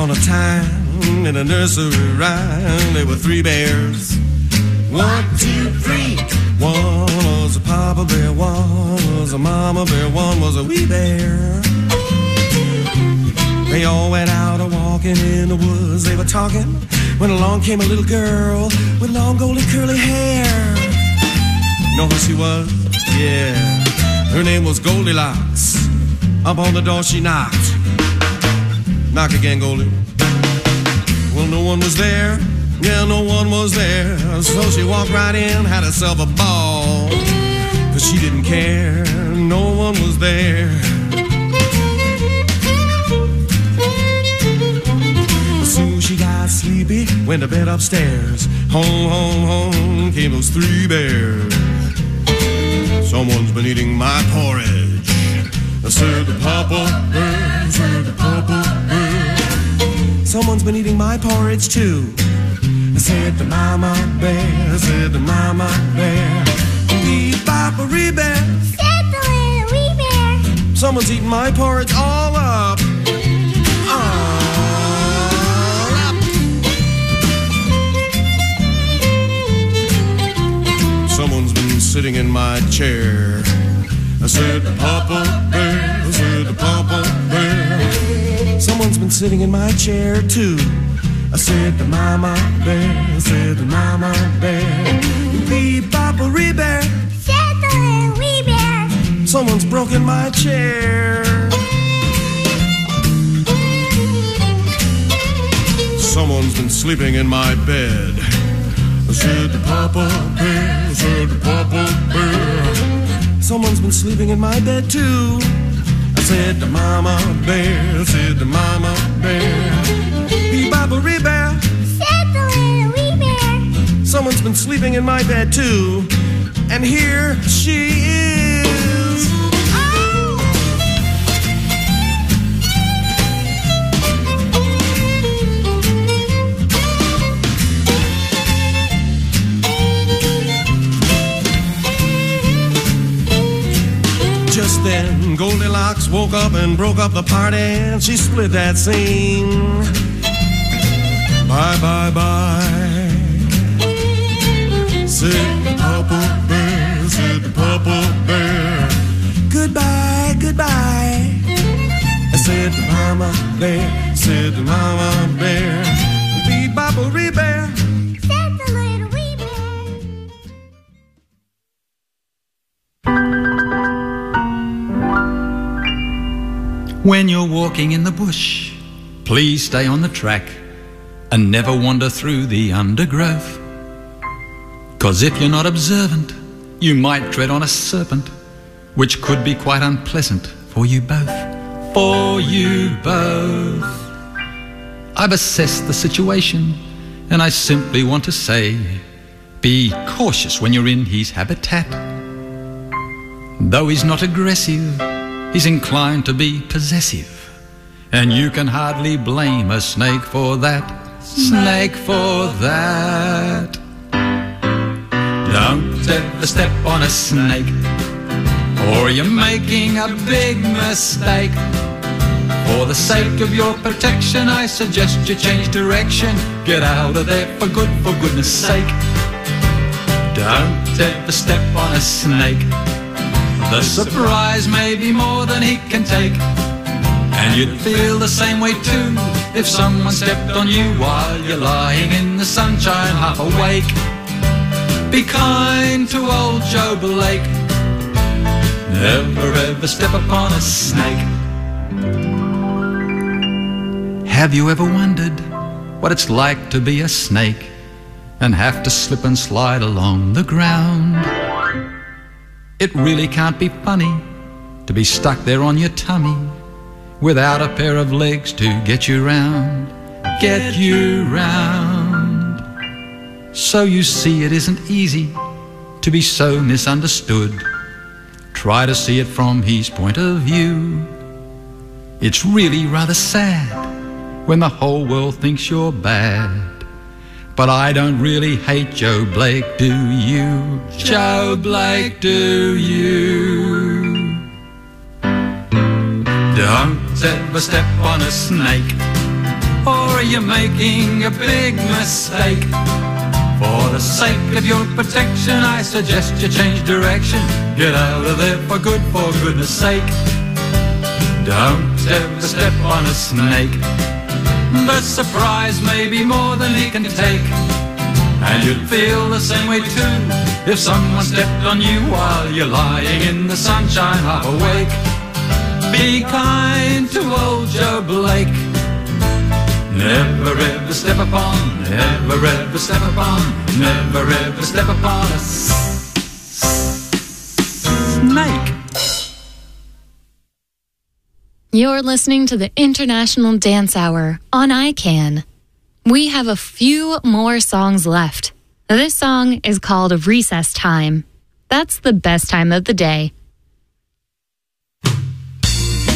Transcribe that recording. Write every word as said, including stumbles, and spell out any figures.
upon a time, in a nursery rhyme, there were three bears. One, two, three. One was a papa bear, one was a mama bear, one was a wee bear. They all went out a walking in the woods. They were talking when along came a little girl with long golden curly hair. Know who she was? Yeah, her name was Goldilocks. Up on the door she knocked. Knock again, Goldie. Well, no one was there. Yeah, no one was there. So she walked right in, had herself a ball. Cause she didn't care, no one was there. As soon as she got sleepy, went to bed upstairs. Home, home, home came those three bears. Someone's been eating my porridge. I said the papa bear, said the papa bear. Someone's been eating my porridge too. I said the mama bear, I said the mama bear. Wee papa wee bear, said the little wee bear. Someone's eating my porridge all up. All up. Someone's been sitting in my chair. I said the papa bear, I said the papa bear. Someone's been sitting in my chair too. I said the mama bear, I said the mama bear. Wee papa wee bear, said the little wee bear. Someone's broken my chair. Someone's been sleeping in my bed. I said the papa bear, I said the papa bear. Someone's been sleeping in my bed too. I said the mama bear, I said the mama bear. Wee papa wee bear, said the little wee bear. Someone's been sleeping in my bed too. And here she is. Oh. Just then Goldilocks woke up and broke up the party, and she split that scene. Bye, bye, bye. Said the papa bear, said the papa bear. Goodbye, goodbye. I said the mama bear, said the mama bear. Wee papa wee bear, said the little wee bear. When you're walking in the bush, please stay on the track and never wander through the undergrowth. 'Cause if you're not observant, you might tread on a serpent, which could be quite unpleasant for you both. For you both. I've assessed the situation, and I simply want to say, be cautious when you're in his habitat. Though he's not aggressive, he's inclined to be possessive, and you can hardly blame a snake for that. Snake for that. Don't ever step on a snake, or you're making a big mistake. For the sake of your protection, I suggest you change direction. Get out of there for good, for goodness sake. Don't ever step on a snake. The surprise may be more than he can take, and you'd feel the same way too if someone stepped on you while you're lying in the sunshine half awake. Be kind to old Joe Blake. Never ever step upon a snake. Have you ever wondered what it's like to be a snake and have to slip and slide along the ground? It really can't be funny to be stuck there on your tummy without a pair of legs to get you round, get you round. So you see it isn't easy to be so misunderstood. Try to see it from his point of view. It's really rather sad when the whole world thinks you're bad. But I don't really hate Joe Blake, do you? Joe Blake, do you? Don't ever step on a snake, or sure you're making a big mistake. For the sake of your protection, I suggest you change direction. Get out of there for good, for goodness sake. Don't ever step on a snake. The surprise may be more than he can take. And you'd feel the same way too if someone stepped on you while you're lying in the sunshine half awake. Be kind to old Joe Blake. Never ever step upon, never ever step upon, never ever step upon a snake. You're listening to the International Dance Hour on I CAN. We have a few more songs left. This song is called Recess Time. That's the best time of the day.